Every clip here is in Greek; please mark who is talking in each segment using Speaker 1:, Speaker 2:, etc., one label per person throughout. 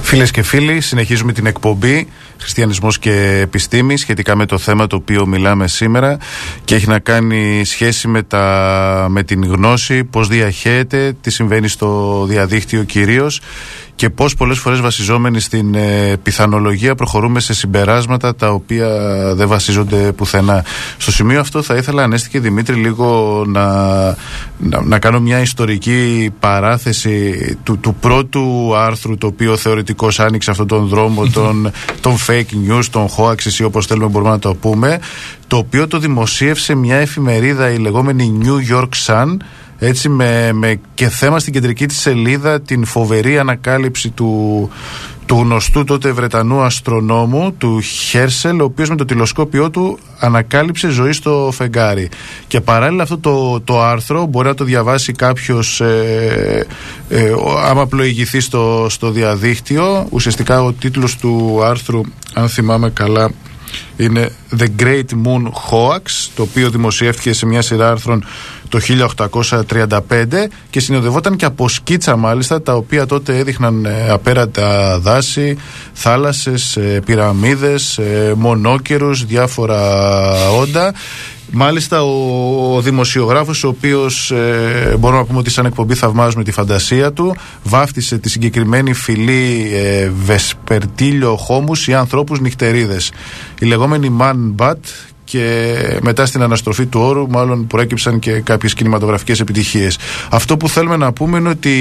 Speaker 1: Φίλες και φίλοι, συνεχίζουμε την εκπομπή Χριστιανισμός και Επιστήμη σχετικά με το θέμα το οποίο μιλάμε σήμερα και έχει να κάνει σχέση με την γνώση, πώς διαχέεται, τι συμβαίνει στο διαδίκτυο κυρίως και πώς πολλές φορές βασιζόμενοι στην πιθανολογία προχωρούμε σε συμπεράσματα τα οποία δεν βασίζονται πουθενά. Στο σημείο αυτό θα ήθελα, Ανέστη και Δημήτρη, λίγο να κάνω μια ιστορική παράθεση του πρώτου άρθρου το οποίο θεωρητικώς άνοιξε αυτόν τον δρόμο των fake news, των hoaxes ή όπως θέλουμε μπορούμε να το πούμε, το οποίο το δημοσίευσε μια εφημερίδα, η λεγόμενη New York Sun, έτσι με και θέμα στην κεντρική της σελίδα την φοβερή ανακάλυψη του γνωστού τότε Βρετανού αστρονόμου, του Χέρσελ, ο οποίος με το τηλεσκόπιό του ανακάλυψε ζωή στο φεγγάρι. Και παράλληλα αυτό το άρθρο μπορεί να το διαβάσει κάποιος άμα πλοηγηθεί στο διαδίκτυο. Ουσιαστικά ο τίτλος του άρθρου, αν θυμάμαι καλά, είναι The Great Moon Hoax, το οποίο δημοσιεύτηκε σε μια σειρά άρθρων το 1835 και συνοδευόταν και από σκίτσα μάλιστα, τα οποία τότε έδειχναν απέρατα δάση, θάλασσες, πυραμίδες, μονόκερους, διάφορα όντα. Μάλιστα ο δημοσιογράφος, ο οποίος μπορούμε να πούμε ότι σαν εκπομπή θαυμάζουμε τη φαντασία του, βάφτισε τη συγκεκριμένη φυλή Βεσπερτήλιο χόμους ή ανθρώπους νυχτερίδες, η λεγόμενη Man Bat, και μετά στην αναστροφή του όρου μάλλον προέκυψαν και κάποιες κινηματογραφικές επιτυχίες. Αυτό που θέλουμε να πούμε είναι ότι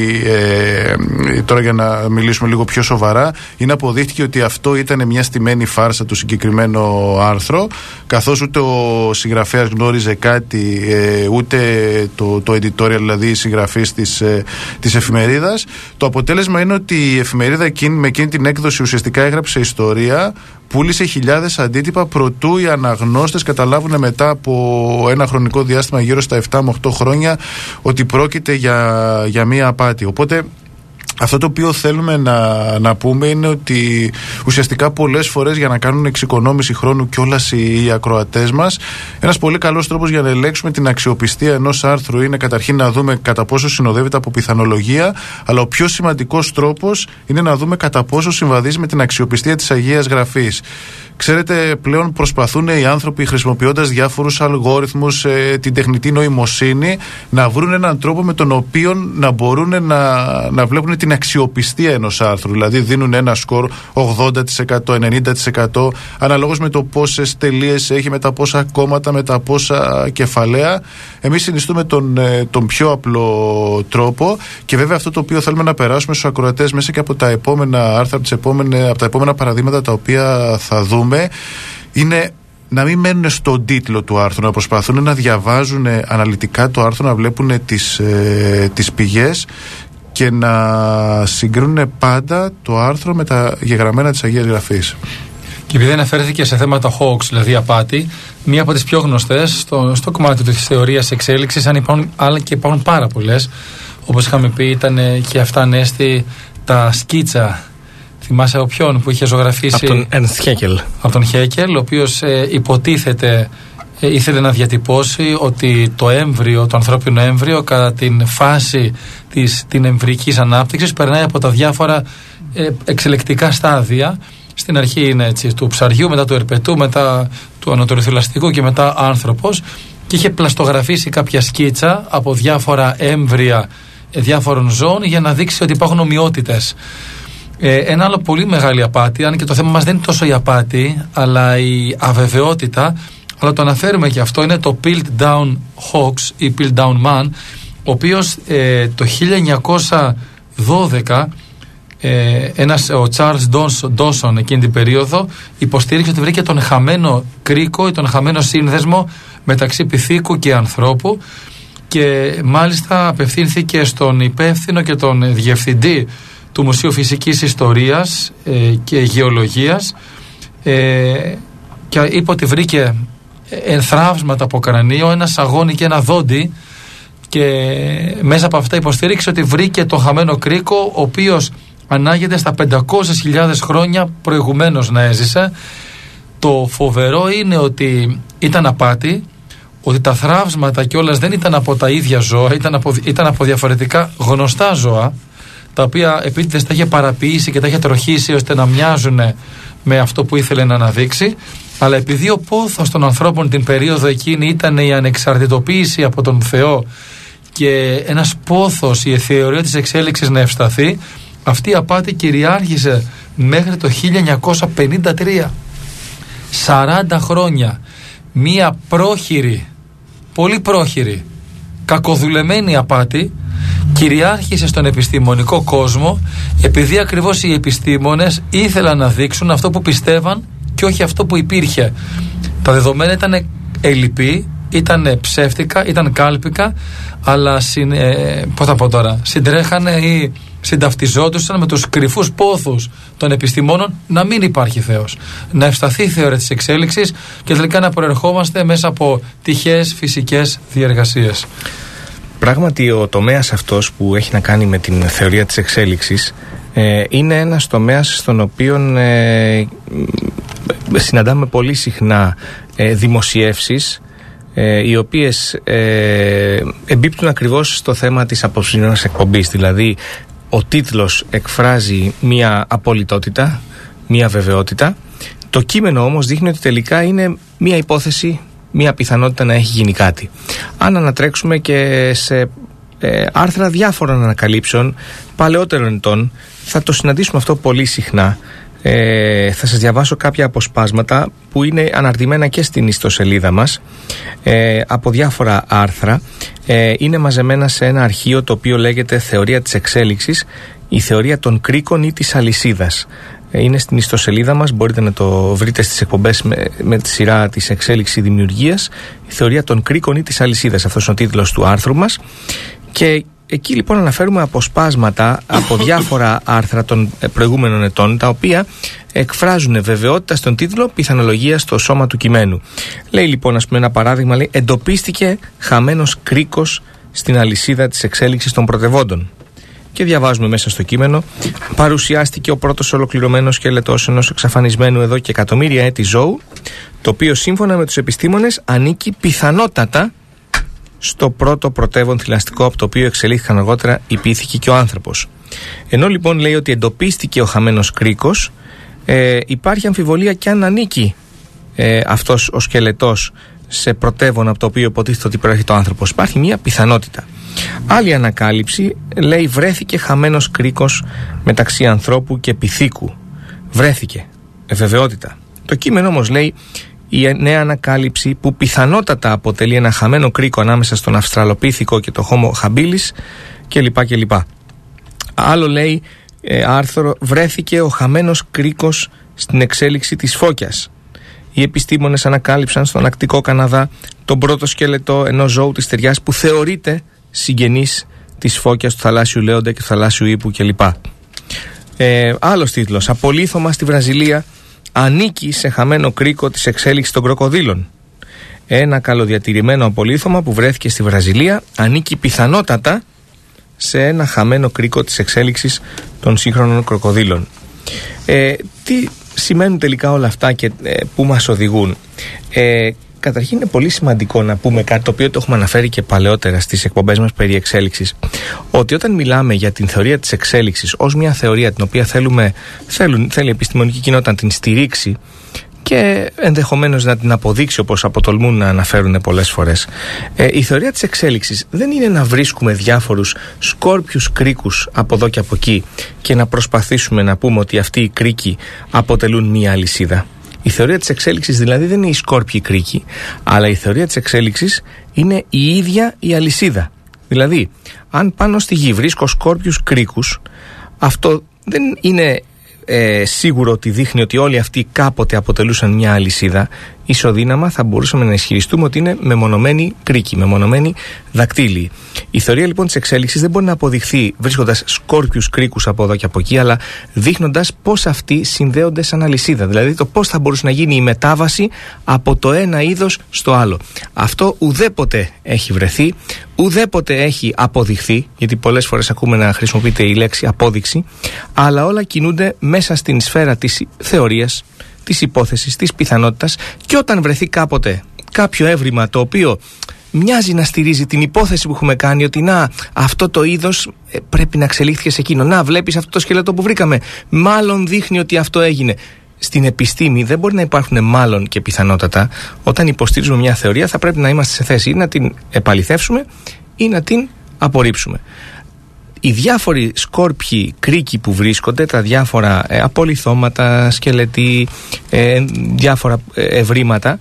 Speaker 1: τώρα για να μιλήσουμε λίγο πιο σοβαρά, είναι αποδείχτηκε ότι αυτό ήταν μια στημένη φάρσα το συγκεκριμένο άρθρο, καθώς ούτε ο συγγραφέας γνώριζε κάτι, ούτε το editorial, δηλαδή η συγγραφής της εφημερίδας. Το αποτέλεσμα είναι ότι η εφημερίδα με εκείνη την έκδοση ουσιαστικά έγραψε ιστορία, πούλησε χιλιάδες αντίτυπα προτού οι αναγνώστες καταλάβουν μετά από ένα χρονικό διάστημα γύρω στα 7 με 8 χρόνια ότι πρόκειται για μία απάτη. Οπότε αυτό το οποίο θέλουμε να πούμε είναι ότι ουσιαστικά πολλές φορές για να κάνουν εξοικονόμηση χρόνου κιόλας οι ακροατές μας, ένας πολύ καλός τρόπος για να ελέγξουμε την αξιοπιστία ενός άρθρου είναι καταρχήν να δούμε κατά πόσο συνοδεύεται από πιθανολογία, αλλά ο πιο σημαντικός τρόπος είναι να δούμε κατά πόσο συμβαδίζει με την αξιοπιστία της Αγίας Γραφής. Ξέρετε, πλέον προσπαθούν οι άνθρωποι, χρησιμοποιώντας διάφορους αλγόριθμους, την τεχνητή νοημοσύνη, να βρουν έναν τρόπο με τον οποίο να μπορούν να βλέπουν την αξιοπιστία ενός άρθρου. Δηλαδή δίνουν ένα σκορ 80%, 90%, αναλόγως με το πόσες τελείες έχει, με τα πόσα κόμματα, με τα πόσα κεφαλαία. Εμείς συνιστούμε τον πιο απλό τρόπο και βέβαια αυτό το οποίο θέλουμε να περάσουμε στους ακροατές μέσα και από τα επόμενα άρθρα, από τα επόμενα παραδείγματα τα οποία θα δούμε, είναι να μην μένουν στον τίτλο του άρθρου, να προσπαθούν να διαβάζουν αναλυτικά το άρθρο, να βλέπουν τις πηγές και να συγκρίνουν πάντα το άρθρο με τα γεγραμμένα της Αγίας Γραφής.
Speaker 2: Και επειδή αναφέρθηκε σε θέματα hoax, δηλαδή απάτη, μία από τις πιο γνωστές στο κομμάτι της θεωρίας εξέλιξης, αλλά και υπάρχουν πάρα πολλές, όπως είχαμε πει, ήταν και αυτά, Ανέστη, τα σκίτσα. Θυμάσαι από ποιον που είχε ζωγραφίσει?
Speaker 3: Από τον Ernst Haeckel. Από
Speaker 2: τον Haeckel, ο οποίος υποτίθεται ήθελε να διατυπώσει ότι το ανθρώπινο έμβριο κατά την φάση την εμβρυϊκής ανάπτυξης περνάει από τα διάφορα εξελεκτικά στάδια. Στην αρχή είναι έτσι, του ψαριού, μετά του ερπετού, μετά του ανωτεροθυλαστικού και μετά άνθρωπος, και είχε πλαστογραφήσει κάποια σκίτσα από διάφορα έμβρια διάφορων ζώων για να δείξει ότι υπάρχουν ομοιότητες. Ένα άλλο πολύ μεγάλη απάτη, αν και το θέμα μας δεν είναι τόσο η απάτη αλλά η αβεβαιότητα, αλλά το αναφέρουμε και αυτό, είναι το Piltdown Hoax ή Piltdown Man, ο οποίος το 1912 ο Charles Dawson εκείνη την περίοδο υποστήριξε ότι βρήκε τον χαμένο κρίκο ή τον χαμένο σύνδεσμο μεταξύ πυθίκου και ανθρώπου, και μάλιστα απευθύνθηκε στον υπεύθυνο και τον διευθυντή του Μουσείου Φυσικής Ιστορίας και Γεωλογίας και είπε ότι βρήκε ενθραύσματα από κρανίο, ένα σαγόνι και ένα δόντι, και μέσα από αυτά υποστήριξε ότι βρήκε τον χαμένο κρίκο, ο οποίος ανάγεται στα 500.000 χρόνια προηγουμένως να έζησε. Το φοβερό είναι ότι ήταν απάτη, ότι τα θραύσματα κιόλας δεν ήταν από τα ίδια ζώα, ήταν από διαφορετικά γνωστά ζώα, τα οποία επίτηδες τα είχε παραποιήσει και τα είχε τροχίσει ώστε να μοιάζουν με αυτό που ήθελε να αναδείξει. Αλλά επειδή ο πόθος των ανθρώπων την περίοδο εκείνη ήταν η ανεξαρτητοποίηση από τον Θεό και ένας πόθος, η θεωρία της εξέλιξης να ευσταθεί, αυτή η απάτη κυριάρχησε μέχρι το 1953. 40 χρόνια. Μία πρόχειρη, πολύ πρόχειρη, κακοδουλεμένη απάτη κυριάρχησε στον επιστημονικό κόσμο, επειδή ακριβώς οι επιστήμονες ήθελαν να δείξουν αυτό που πιστεύαν και όχι αυτό που υπήρχε. Τα δεδομένα ήταν ελλειπή, ήταν ψεύτικα, ήταν κάλπικα, αλλά συντρέχανε ή συνταυτιζόντουσαν με τους κρυφούς πόθους των επιστημόνων να μην υπάρχει Θεός, να ευσταθεί η θεωρία της εξέλιξης και τελικά να προερχόμαστε μέσα από τυχαίες φυσικές διεργασίες.
Speaker 3: Πράγματι, ο τομέας αυτός που έχει να κάνει με την θεωρία της εξέλιξης είναι ένας τομέας στον οποίο συναντάμε πολύ συχνά δημοσιεύσεις οι οποίες εμπίπτουν ακριβώς στο θέμα της απόψινής εκπομπής. Δηλαδή, ο τίτλος εκφράζει μία απολυτότητα, μία βεβαιότητα. Το κείμενο όμως δείχνει ότι τελικά είναι μία υπόθεση, μία πιθανότητα να έχει γίνει κάτι. Αν ανατρέξουμε και σε άρθρα διάφορων ανακαλύψεων παλαιότερων ετών, θα το συναντήσουμε αυτό πολύ συχνά. Θα σας διαβάσω κάποια αποσπάσματα που είναι αναρτημένα και στην ιστοσελίδα μας από διάφορα άρθρα. Είναι μαζεμένα σε ένα αρχείο το οποίο λέγεται Θεωρία της Εξέλιξης, η θεωρία των κρίκων ή της αλυσίδας. Είναι στην ιστοσελίδα μας, μπορείτε να το βρείτε στις εκπομπές με τη σειρά της εξέλιξης δημιουργίας, η θεωρία των κρίκων ή της αλυσίδας. Αυτός είναι ο τίτλος του άρθρου μας. Και εκεί λοιπόν αναφέρουμε αποσπάσματα από διάφορα άρθρα των προηγούμενων ετών, τα οποία εκφράζουν βεβαιότητα στον τίτλο, πιθανολογία στο σώμα του κειμένου. Λέει λοιπόν, ας πούμε, ένα παράδειγμα, λέει: εντοπίστηκε χαμένος κρίκος στην αλυσίδα της εξέλιξης των πρωτευόντων. Και διαβάζουμε μέσα στο κείμενο: παρουσιάστηκε ο πρώτος ολοκληρωμένος σκελετός ενός εξαφανισμένου εδώ και εκατομμύρια έτη ζώου, το οποίο σύμφωνα με τους επιστήμονες ανήκει πιθανότατα στο πρώτο πρωτεύον θηλαστικό από το οποίο εξελίχθηκαν αργότερα η πίθηκη και ο άνθρωπος. Ενώ λοιπόν λέει ότι εντοπίστηκε ο χαμένος κρίκος, υπάρχει αμφιβολία και αν ανήκει αυτός ο σκελετός σε πρωτεύον από το οποίο υποτίθεται ότι προέρχεται ο άνθρωπος. Υπάρχει μια πιθανότητα. Άλλη ανακάλυψη λέει: βρέθηκε χαμένος κρίκος μεταξύ ανθρώπου και πυθίκου. Βρέθηκε. Βεβαιότητα. Το κείμενο όμως λέει: η νέα ανακάλυψη που πιθανότατα αποτελεί ένα χαμένο κρίκο ανάμεσα στον Αυστραλοπίθηκο και το Homo habilis κλπ. Άλλο λέει άρθρο: βρέθηκε ο χαμένος κρίκος στην εξέλιξη της φώκιας. Οι επιστήμονες ανακάλυψαν στον Αρκτικό Καναδά τον πρώτο σκελετό ενός ζώου της ταιριάς που θεωρείται συγγενής της φώκιας, του θαλάσσιου λέοντα και του θαλάσσιου ύπου κλπ. Άλλος τίτλος: απολίθωμα στη Βραζιλία ανήκει σε χαμένο κρίκο της εξέλιξης των κροκοδίλων. Ένα καλοδιατηρημένο απολίθωμα που βρέθηκε στη Βραζιλία ανήκει πιθανότατα σε ένα χαμένο κρίκο της εξέλιξης των σύγχρονων κροκοδίλων. Τι σημαίνουν τελικά όλα αυτά και πού μας οδηγούν? Καταρχήν είναι πολύ σημαντικό να πούμε κάτι το οποίο το έχουμε αναφέρει και παλαιότερα στις εκπομπές μας περί εξέλιξης, ότι όταν μιλάμε για την θεωρία της εξέλιξης ως μια θεωρία την οποία θέλει η επιστημονική κοινότητα να την στηρίξει και ενδεχομένως να την αποδείξει, όπως αποτολμούν να αναφέρουν πολλές φορές, η θεωρία της εξέλιξης δεν είναι να βρίσκουμε διάφορους σκόρπιους κρίκους από εδώ και από εκεί και να προσπαθήσουμε να πούμε ότι αυτοί οι κρίκοι αποτελούν μια αλυσίδα. Η θεωρία της εξέλιξης δηλαδή δεν είναι οι σκόρπιοι κρίκοι, αλλά η θεωρία της εξέλιξης είναι η ίδια η αλυσίδα. Δηλαδή, αν πάνω στη γη βρίσκω σκόρπιους κρίκους, αυτό δεν είναι σίγουρο ότι δείχνει ότι όλοι αυτοί κάποτε αποτελούσαν μια αλυσίδα. Ισοδύναμα θα μπορούσαμε να ισχυριστούμε ότι είναι μεμονωμένοι κρίκοι, μεμονωμένοι δακτύλοι. Η θεωρία λοιπόν της εξέλιξης δεν μπορεί να αποδειχθεί βρίσκοντας σκόρπιους κρίκους από εδώ και από εκεί, αλλά δείχνοντας πώς αυτοί συνδέονται σαν αλυσίδα. Δηλαδή το πώς θα μπορούσε να γίνει η μετάβαση από το ένα είδος στο άλλο. Αυτό ουδέποτε έχει βρεθεί, ουδέποτε έχει αποδειχθεί, γιατί πολλές φορές ακούμε να χρησιμοποιείται η λέξη απόδειξη, αλλά όλα κινούνται μέσα στην σφαίρα της θεωρίας, της υπόθεσης, της πιθανότητας, και όταν βρεθεί κάποτε κάποιο έβριμα το οποίο μοιάζει να στηρίζει την υπόθεση που έχουμε κάνει ότι να, αυτό το είδος πρέπει να εξελίχθηκε σε εκείνο. Να, βλέπεις αυτό το σκελετό που βρήκαμε, μάλλον δείχνει ότι αυτό έγινε. Στην επιστήμη δεν μπορεί να υπάρχουν μάλλον και πιθανότατα. Όταν υποστηρίζουμε μια θεωρία θα πρέπει να είμαστε σε θέση ή να την επαληθεύσουμε ή να την απορρίψουμε. Οι διάφοροι σκόρπιοι κρίκοι που βρίσκονται, τα διάφορα απολιθώματα, σκελετοί, διάφορα ευρήματα,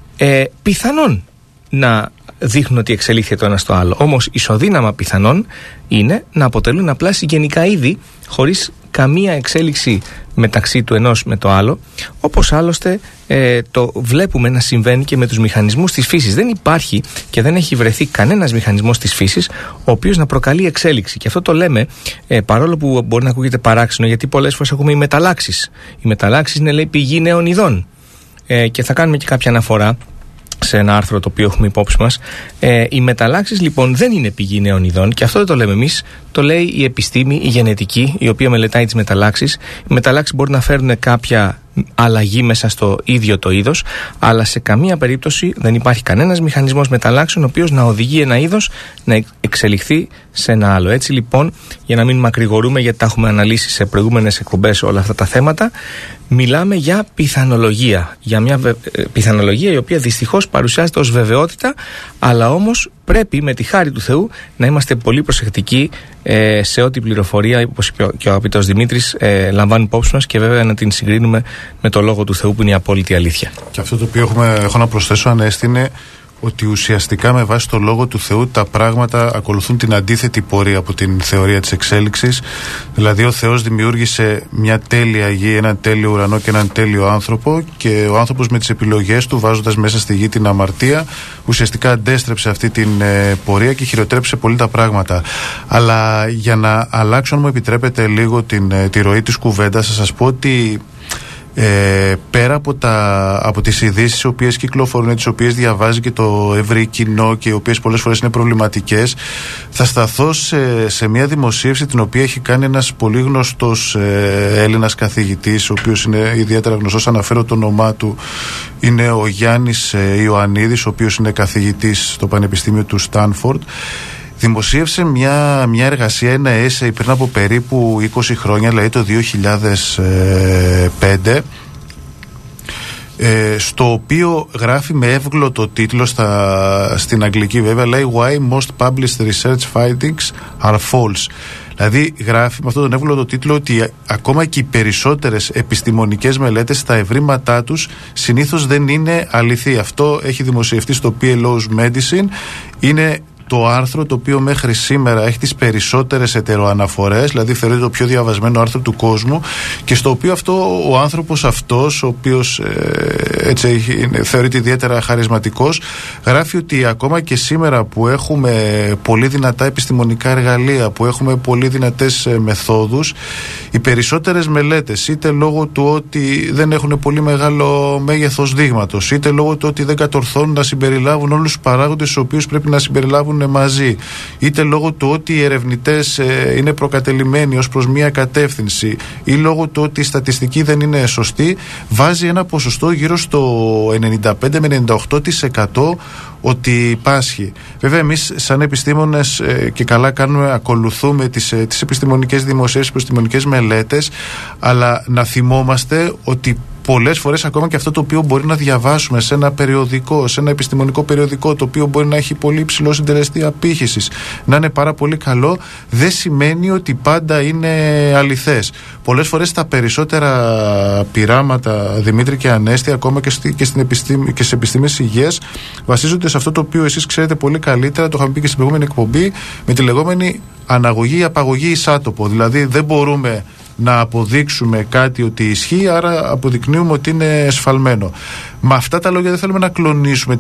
Speaker 3: πιθανόν να δείχνουν ότι εξελίχθηκε το ένα στο άλλο. Όμως ισοδύναμα πιθανόν είναι να αποτελούν απλά συγγενικά είδη χωρίς καμία εξέλιξη μεταξύ του ενός με το άλλο, όπως άλλωστε το βλέπουμε να συμβαίνει και με τους μηχανισμούς της φύσης. Δεν υπάρχει και δεν έχει βρεθεί κανένας μηχανισμός της φύσης ο οποίος να προκαλεί εξέλιξη. Και αυτό το λέμε παρόλο που μπορεί να ακούγεται παράξενο, γιατί πολλές φορές έχουμε οι μεταλλάξεις. Οι μεταλλάξεις είναι, λέει, πηγή νέων ειδών. Και θα κάνουμε και κάποια αναφορά σε ένα άρθρο το οποίο έχουμε υπόψη μας. Οι μεταλλάξεις λοιπόν δεν είναι πηγή νέων ειδών, και αυτό δεν το λέμε εμείς, το λέει η επιστήμη, η γενετική, η οποία μελετάει τις μεταλλάξεις. Οι μεταλλάξεις μπορεί να φέρουν κάποια αλλαγή μέσα στο ίδιο το είδος, αλλά σε καμία περίπτωση δεν υπάρχει κανένας μηχανισμός μεταλλάξεων ο οποίος να οδηγεί ένα είδος να εξελιχθεί σε ένα άλλο. Έτσι λοιπόν, για να μην μακρηγορούμε, γιατί τα έχουμε αναλύσει σε προηγούμενες εκπομπές όλα αυτά τα θέματα, μιλάμε για πιθανολογία. Για μια πιθανολογία η οποία δυστυχώς παρουσιάζεται ως βεβαιότητα, αλλά όμως πρέπει με τη χάρη του Θεού να είμαστε πολύ προσεκτικοί σε ό,τι πληροφορία, όπως είπε και ο αγαπητός Δημήτρης, λαμβάνει υπόψη μας, και βέβαια να την συγκρίνουμε με το Λόγο του Θεού που είναι η απόλυτη αλήθεια. Και αυτό το οποίο έχω να προσθέσω, Ανέστη, είναι ότι ουσιαστικά με βάση το Λόγο του Θεού τα πράγματα ακολουθούν την αντίθετη πορεία από την θεωρία της εξέλιξης. Δηλαδή ο Θεός δημιούργησε μια τέλεια γη, έναν τέλειο ουρανό και έναν τέλειο άνθρωπο, και ο άνθρωπος με τις επιλογές του, βάζοντας μέσα στη γη την αμαρτία, ουσιαστικά αντέστρεψε αυτή την πορεία και χειροτρέψε πολύ τα πράγματα. Αλλά για να αλλάξω, αν μου επιτρέπετε λίγο τη ροή της κουβέντας, θα σας πω ότι πέρα από τις ειδήσεις οι οποίες κυκλοφορούν, τις οποίες διαβάζει και το ευρύ κοινό και οι οποίες πολλές φορές είναι προβληματικές, θα σταθώ σε μια δημοσίευση την οποία έχει κάνει ένας πολύ γνωστός Έλληνας καθηγητής, ο οποίος είναι ιδιαίτερα γνωστός, αναφέρω το όνομά του, είναι ο Γιάννης Ιωαννίδης, ο οποίος είναι καθηγητής στο Πανεπιστήμιο του Στάνφορντ. Δημοσίευσε μια εργασία, ένα essay πριν από περίπου 20 χρόνια, δηλαδή το 2005, στο οποίο γράφει με εύγλωτο τίτλο, στην αγγλική βέβαια, λέει Why most published research findings are false. Δηλαδή γράφει με αυτόν τον εύγλωτο τίτλο ότι ακόμα και οι περισσότερες επιστημονικές μελέτες στα ευρήματά τους συνήθως δεν είναι αληθή. Αυτό έχει δημοσιευτεί στο PLO's Medicine. Είναι το άρθρο το οποίο μέχρι σήμερα έχει τις περισσότερες ετεροαναφορές, δηλαδή θεωρείται το πιο διαβασμένο άρθρο του κόσμου, και στο οποίο ο άνθρωπος αυτός, ο οποίος θεωρείται ιδιαίτερα χαρισματικός, γράφει ότι ακόμα και σήμερα που έχουμε πολύ δυνατά επιστημονικά εργαλεία, που έχουμε πολύ δυνατές μεθόδους, οι περισσότερες μελέτες, είτε λόγω του ότι δεν έχουν πολύ μεγάλο μέγεθος δείγματος, είτε λόγω του ότι δεν κατορθώνουν να συμπεριλάβουν όλους τους παράγοντες τους οποίους πρέπει να συμπεριλάβουν μαζί, είτε λόγω του ότι οι ερευνητές είναι προκατελημένοι ως προς μία κατεύθυνση, ή λόγω του ότι η στατιστική δεν είναι σωστή, βάζει ένα ποσοστό γύρω στο 95 με 98% ότι πάσχει. Βέβαια εμείς σαν επιστήμονες και καλά κάνουμε, ακολουθούμε τις επιστημονικές δημοσίευσεις, επιστημονικές μελέτες, αλλά να θυμόμαστε ότι πολλές φορές ακόμα και αυτό το οποίο μπορεί να διαβάσουμε σε ένα περιοδικό, σε ένα επιστημονικό περιοδικό, το οποίο μπορεί να έχει πολύ υψηλό συντελεστή απήχησης, να είναι πάρα πολύ καλό, δεν σημαίνει ότι πάντα είναι αληθές. Πολλές φορές τα περισσότερα πειράματα, Δημήτρη και Ανέστη, ακόμα και στις επιστήμες υγείας, βασίζονται σε αυτό το οποίο εσείς ξέρετε πολύ καλύτερα, το είχαμε πει και στην προηγούμενη εκπομπή, με τη λεγόμενη αναγωγή ή απαγωγή εισάτοπο. Δηλαδή δεν μπορούμε να αποδείξουμε κάτι ότι ισχύει, άρα αποδεικνύουμε ότι είναι εσφαλμένο. Με αυτά τα λόγια δεν θέλουμε να κλονίσουμε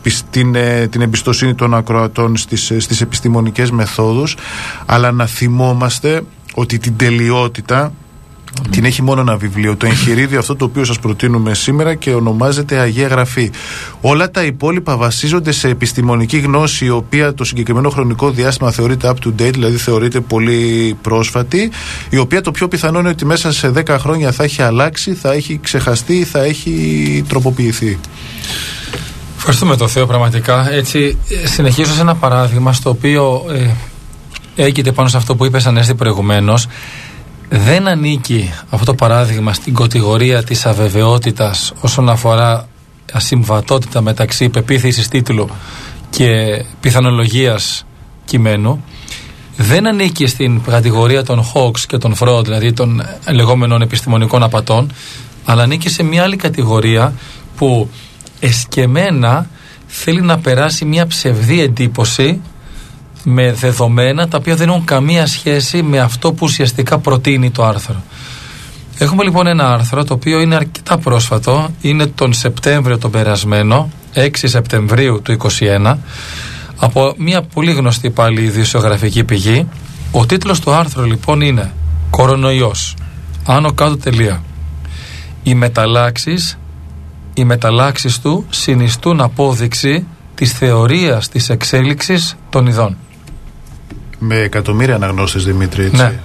Speaker 3: την εμπιστοσύνη των ακροατών στις επιστημονικές μεθόδους, αλλά να θυμόμαστε ότι την τελειότητα την έχει μόνο ένα βιβλίο, το εγχειρίδιο αυτό το οποίο σας προτείνουμε σήμερα, και ονομάζεται Αγία Γραφή. Όλα τα υπόλοιπα βασίζονται σε επιστημονική γνώση, η οποία το συγκεκριμένο χρονικό διάστημα θεωρείται up to date, δηλαδή θεωρείται πολύ πρόσφατη, η οποία το πιο πιθανό είναι ότι μέσα σε 10 χρόνια θα έχει αλλάξει, θα έχει ξεχαστεί, θα έχει τροποποιηθεί.
Speaker 2: Ευχαριστούμε τον Θεό πραγματικά. Έτσι, συνεχίζω σε ένα παράδειγμα στο οποίο έγκυται πάνω σε αυτό που είπε Ανέστη προηγουμένως. Δεν ανήκει αυτό το παράδειγμα στην κατηγορία της αβεβαιότητας όσον αφορά ασυμβατότητα μεταξύ πεποίθησης τίτλου και πιθανολογίας κειμένου. Δεν ανήκει στην κατηγορία των hoax και των fraud, δηλαδή των λεγόμενων επιστημονικών απατών, αλλά ανήκει σε μια άλλη κατηγορία που εσκεμμένα θέλει να περάσει μια ψευδή εντύπωση με δεδομένα τα οποία δεν έχουν καμία σχέση με αυτό που ουσιαστικά προτείνει το άρθρο. Έχουμε λοιπόν ένα άρθρο το οποίο είναι αρκετά πρόσφατο, είναι τον Σεπτέμβριο τον περασμένο, 6 Σεπτεμβρίου του 2021, από μια πολύ γνωστή πάλι ειδησιογραφική πηγή. Ο τίτλος του άρθρου λοιπόν είναι «Κορονοϊός, άνω κάτω τελεία. Οι μεταλλάξεις του συνιστούν απόδειξη της θεωρίας της εξέλιξης των ειδών».
Speaker 1: Με εκατομμύρια αναγνώστες, Δημήτρη, έτσι.
Speaker 2: Ναι.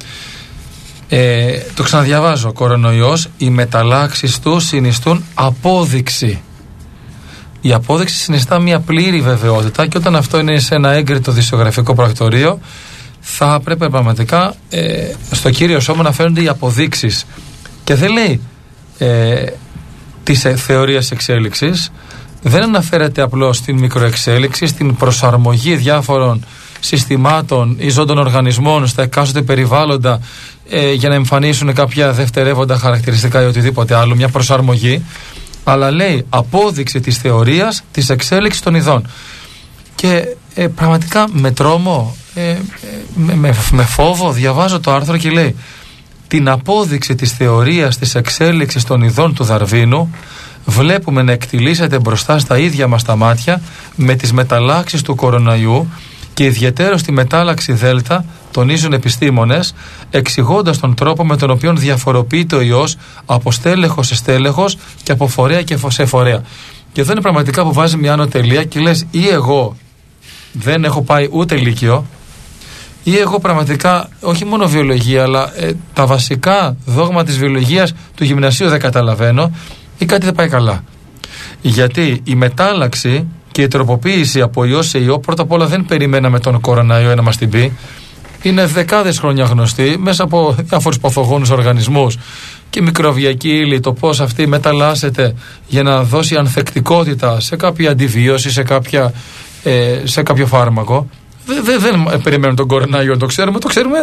Speaker 2: Το ξαναδιαβάζω. Κορονοϊός, οι μεταλλάξεις του συνιστούν απόδειξη. Η απόδειξη συνιστά μια πλήρη βεβαιότητα, και όταν αυτό είναι σε ένα έγκριτο ειδησιογραφικό πρακτορείο, θα πρέπει πραγματικά στο κύριο σώμα να φαίνονται οι αποδείξεις. Και δεν λέει της θεωρίας εξέλιξης, δεν αναφέρεται απλώς στην μικροεξέλιξη, στην προσαρμογή διάφορων συστημάτων ή ζώντων οργανισμών στα εκάστοτε περιβάλλοντα για να εμφανίσουν κάποια δευτερεύοντα χαρακτηριστικά ή οτιδήποτε άλλο, μια προσαρμογή, αλλά λέει απόδειξη της θεωρίας της εξέλιξης των ειδών. Και πραγματικά με τρόμο, με φόβο διαβάζω το άρθρο και λέει την απόδειξη της θεωρίας της εξέλιξης των ειδών του Δαρβίνου βλέπουμε να εκτιλήσεται μπροστά στα ίδια μας τα μάτια με τις μεταλλάξεις του κοροναϊού, και ιδιαιτέρως τη μετάλλαξη Δέλτα, τονίζουν επιστήμονες, εξηγώντας τον τρόπο με τον οποίο διαφοροποιείται ο ιός από στέλεχος σε στέλεχος και από φορέα και σε φορέα. Και εδώ είναι πραγματικά που βάζει μια άνω τελεία και λες, ή εγώ δεν έχω πάει ούτε λύκειο, ή εγώ πραγματικά όχι μόνο βιολογία, αλλά τα βασικά δόγματα της βιολογίας του γυμνασίου δεν καταλαβαίνω, ή κάτι δεν πάει καλά. Γιατί η μετάλλαξη και η τροποποίηση από ιό σε ιό, πρώτα απ' όλα δεν περιμέναμε τον κοροναϊό να μας την πει. Είναι δεκάδες χρόνια γνωστή μέσα από διάφορους παθογόνους οργανισμούς και μικροβιακή ύλη, το πώς αυτή μεταλλάσσεται για να δώσει ανθεκτικότητα σε κάποια αντιβίωση, σε κάποιο φάρμακο. Δεν περιμένουμε τον κοροναϊό να το ξέρουμε. Το ξέρουμε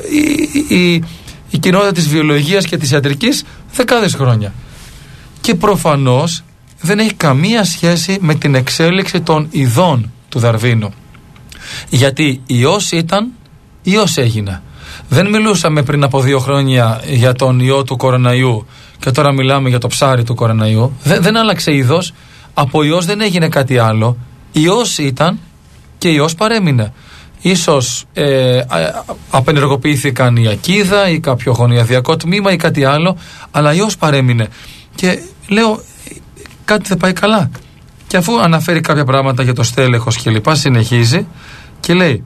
Speaker 2: η κοινότητα της βιολογίας και της ιατρικής δεκάδες χρόνια. Και προφανώς δεν έχει καμία σχέση με την εξέλιξη των ειδών του Δαρβίνου. Γιατί ιός ήταν, ιός έγινε. Δεν μιλούσαμε πριν από 2 χρόνια για τον ιό του κοροναϊού και τώρα μιλάμε για το ψάρι του κοροναϊού. Δεν άλλαξε είδος. Από ιός δεν έγινε κάτι άλλο. Ιός ήταν και ιός παρέμεινε. Ίσως απενεργοποιήθηκαν η ακίδα ή κάποιο γονιαδιακό τμήμα ή κάτι άλλο, αλλά ιός παρέμεινε. Και λέω, κάτι δεν πάει καλά. Και αφού αναφέρει κάποια πράγματα για το στέλεχος και λοιπά, συνεχίζει και λέει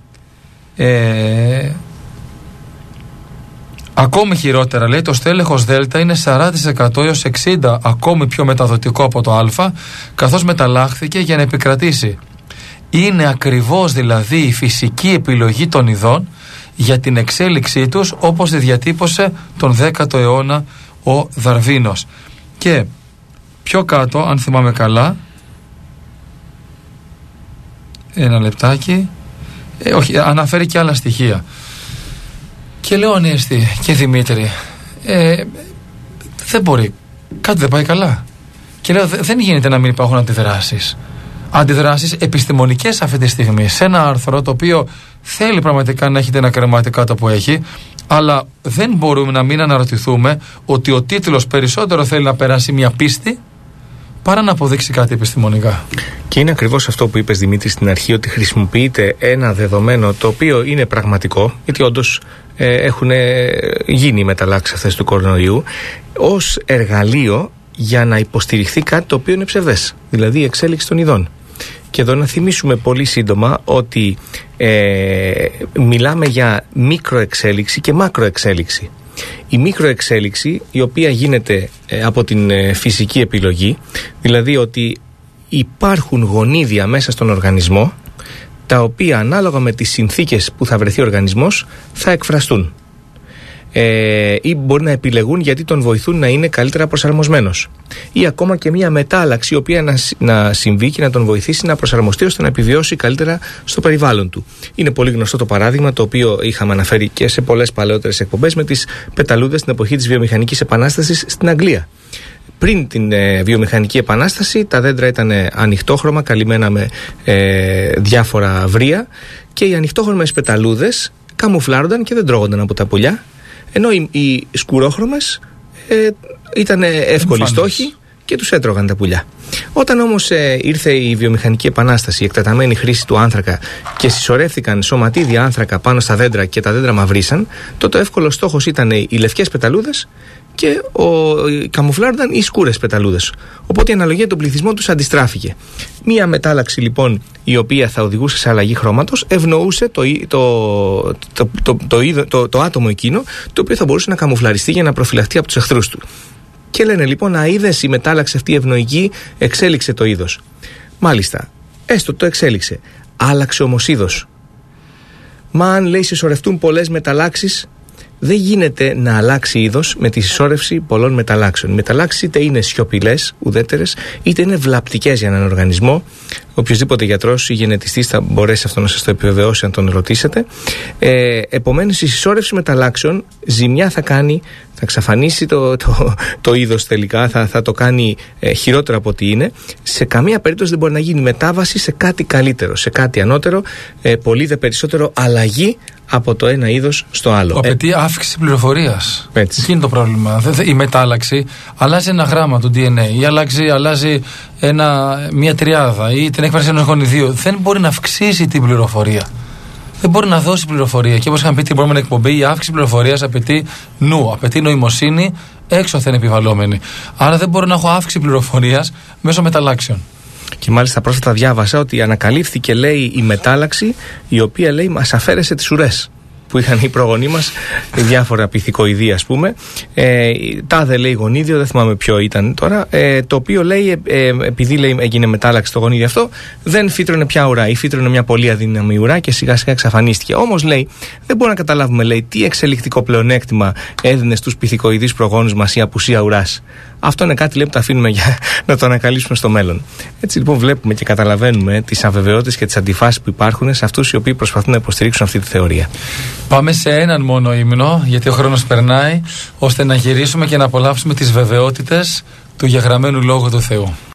Speaker 2: ακόμη χειρότερα, λέει, το στέλεχος Δέλτα είναι 40% έως 60% ακόμη πιο μεταδοτικό από το Α, καθώς μεταλλάχθηκε για να επικρατήσει. Είναι ακριβώς δηλαδή η φυσική επιλογή των ειδών για την εξέλιξή τους, όπως τη διατύπωσε τον 10ο αιώνα ο Δαρβίνος. Και πιο κάτω, αν θυμάμαι καλά, ένα λεπτάκι, όχι, αναφέρει και άλλα στοιχεία. Και λέω, Ανέστη και Δημήτρη, δεν μπορεί, κάτι δεν πάει καλά. Και λέω, δεν γίνεται να μην υπάρχουν αντιδράσεις επιστημονικές αυτή τη στιγμή σε ένα άρθρο το οποίο θέλει πραγματικά να έχει ένα κρεμάτι κάτω που έχει, αλλά δεν μπορούμε να μην αναρωτηθούμε ότι ο τίτλος περισσότερο θέλει να περάσει μια πίστη παρά να αποδείξει κάτι επιστημονικά.
Speaker 3: Και είναι ακριβώς αυτό που είπες, Δημήτρη, στην αρχή, ότι χρησιμοποιείται ένα δεδομένο το οποίο είναι πραγματικό, γιατί όντως έχουν γίνει οι μεταλλάξεις αυτές του κορονοϊού, ως εργαλείο για να υποστηριχθεί κάτι το οποίο είναι ψευδές, δηλαδή η εξέλιξη των ειδών. Και εδώ να θυμίσουμε πολύ σύντομα ότι μιλάμε για μικροεξέλιξη και μακροεξέλιξη. Η μικροεξέλιξη, η οποία γίνεται από την φυσική επιλογή, δηλαδή ότι υπάρχουν γονίδια μέσα στον οργανισμό, τα ανάλογα με τις συνθήκες που θα βρεθεί ο οργανισμός θα εκφραστούν ή μπορεί να επιλεγούν γιατί τον βοηθούν να είναι καλύτερα προσαρμοσμένος, ή ακόμα και μια μετάλλαξη η οποία να συμβεί και να τον βοηθήσει να προσαρμοστεί ώστε να επιβιώσει καλύτερα στο περιβάλλον του. Είναι πολύ γνωστό το παράδειγμα, το οποίο είχαμε αναφέρει και σε πολλές παλαιότερες εκπομπές, με τις πεταλούδες στην εποχή της βιομηχανικής επανάστασης στην Αγγλία. Πριν την βιομηχανική επανάσταση τα δέντρα ήταν ανοιχτόχρωμα, καλυμμένα με διάφορα βρύα, και οι ανοιχτόχρωμες πεταλούδες καμουφλάρονταν και δεν τρώγονταν από τα πουλιά, ενώ οι σκουρόχρωμες ήταν εύκολοι στόχοι και τους έτρωγαν τα πουλιά. Όταν όμως ήρθε η βιομηχανική επανάσταση, η εκτεταμένη χρήση του άνθρακα και συσσωρεύτηκαν σωματίδια άνθρακα πάνω στα δέντρα και τα δέντρα μαυρίσαν, τότε ο εύκολος στόχος ήταν οι λευκές πεταλούδες και καμουφλάρονταν οι σκούρες πεταλούδες. Οπότε η αναλογία των πληθυσμών τους αντιστράφηκε. Μία μετάλλαξη λοιπόν, η οποία θα οδηγούσε σε αλλαγή χρώματος, ευνοούσε το άτομο εκείνο, το οποίο θα μπορούσε να καμουφλαριστεί για να προφυλαχτεί από τους εχθρούς του. Και λένε λοιπόν, αείδες η μετάλλαξη αυτή ευνοϊκή εξέλιξε το είδος. Μάλιστα, έστω το εξέλιξε. Άλλαξε όμως είδος. Μα αν, λέει, συσσωρευτούν πολλές μεταλλάξεις, δεν γίνεται να αλλάξει είδος με τη συσσόρευση πολλών μεταλλάξεων. Οι μεταλλάξεις είτε είναι σιωπηλές, ουδέτερες, είτε είναι βλαπτικές για έναν οργανισμό. Οποιοσδήποτε γιατρός ή γενετιστής θα μπορέσει αυτό να σας το επιβεβαιώσει αν τον ρωτήσετε. Επομένως, η συσσόρευση μεταλλάξεων ζημιά θα κάνει, θα εξαφανίσει το είδος τελικά, θα το κάνει χειρότερο από ό,τι είναι. Σε καμία περίπτωση δεν μπορεί να γίνει μετάβαση σε κάτι καλύτερο, σε κάτι ανώτερο, πολύ δε περισσότερο αλλαγή από το ένα είδος στο άλλο.
Speaker 2: Απαιτεί αύξηση πληροφορίας. Εκεί είναι το πρόβλημα. Η μετάλλαξη αλλάζει ένα γράμμα του DNA ή αλλάζει μια τριάδα ή την έκφραση ενός γονιδίου. Δεν μπορεί να αυξήσει την πληροφορία. Δεν μπορεί να δώσει πληροφορία. Και όπως είχαμε πει την προηγούμενη εκπομπή, η αύξηση πληροφορίας απαιτεί νου, απαιτεί νοημοσύνη έξωθεν επιβαλλόμενη. Άρα δεν μπορώ να έχω αύξηση πληροφορίας μέσω μεταλλάξεων.
Speaker 3: Και μάλιστα πρόσφατα διάβασα ότι ανακαλύφθηκε, λέει, η μετάλλαξη η οποία, λέει, μας αφαίρεσε τις ουρές που είχαν οι προγονείς μας, διάφορα πυθικοειδή, ας πούμε. Τάδε, λέει, γονίδιο, δεν θυμάμαι ποιο ήταν τώρα, το οποίο, λέει, επειδή, λέει, έγινε μετάλλαξη το γονίδιο αυτό, δεν φύτρωνε πια ουρά ή φύτρωνε μια πολύ αδύναμη ουρά και σιγά σιγά εξαφανίστηκε. Όμως, λέει, δεν μπορούμε να καταλάβουμε, λέει, τι εξελικτικό πλεονέκτημα έδινε στους πυθικοειδείς προγόνους μας η απουσία ουράς. Αυτό είναι κάτι, λέει, που τα αφήνουμε για να το ανακαλύψουμε στο μέλλον. Έτσι λοιπόν βλέπουμε και καταλαβαίνουμε τις αβεβαιότητες και τις αντιφάσεις που υπάρχουν σε αυτούς οι οποίοι προσπαθούν να υποστηρίξουν αυτή τη θεωρία.
Speaker 2: Πάμε σε έναν μόνο ύμνο, γιατί ο χρόνος περνάει, ώστε να γυρίσουμε και να απολαύσουμε τις βεβαιότητες του γεγραμμένου Λόγου του Θεού.